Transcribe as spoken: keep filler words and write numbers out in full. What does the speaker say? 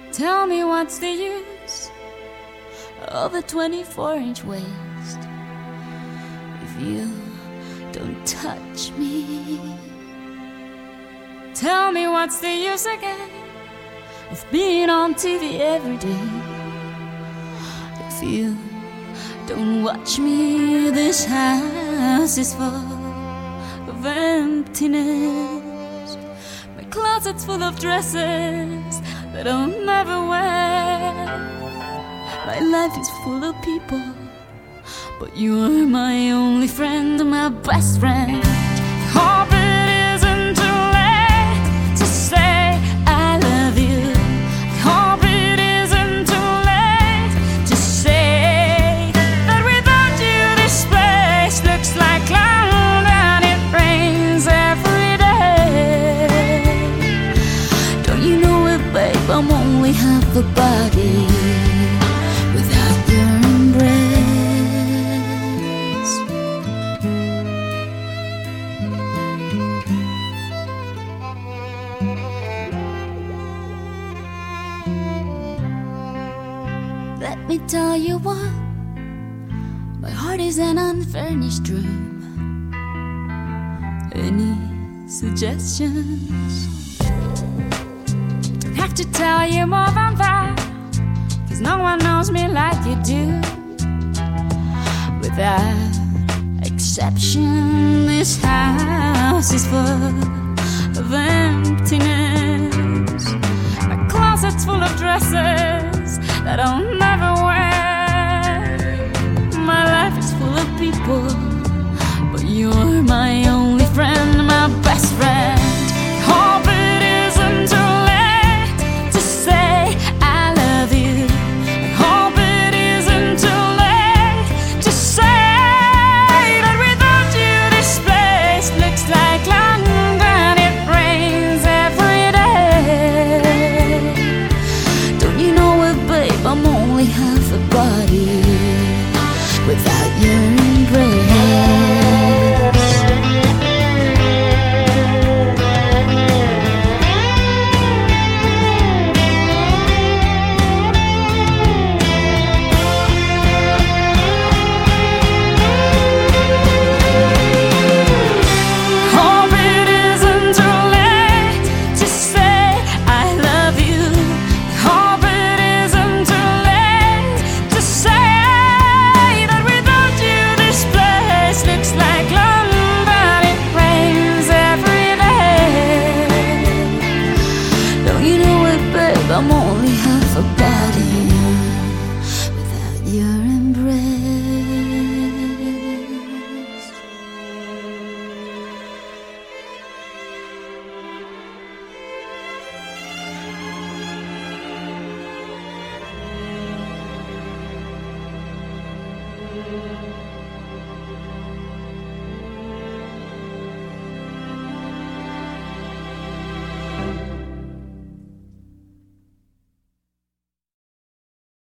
Tell me what's the use of a twenty-four inch waist if you don't touch me? Tell me what's the use again of being on T V every day if you don't watch me? This house is full of emptiness. My closet's full of dresses that I'll never wear. My life is full of people, but you're my only friend, my best friend. Hope it isn't too late to say I love you. Hope it isn't too late to say that without you this place looks like cloud and it rains every day. Don't you know it, babe? I'm only half a body without your embrace. Let me tell you what, my heart is an unfurnished room. Any suggestions? Don't have to tell you more than that, 'cause no one knows me like you do. Without exception, this house is full of emptiness. My closet's full of dresses that I'll never wear. My life is full of people, but you're my only friend, my best friend. Hope it isn't too late to say I love you. Hope it isn't too late to say that without you this place looks like London and it rains every day. Don't you know it, babe? I'm only half a body without your embrace. Hope it isn't too late to say I love you. Hope it isn't too late to say that without you this place looks like London, it rains every day. Don't you know it, babe? I'm only half a body without your embrace. Thank you.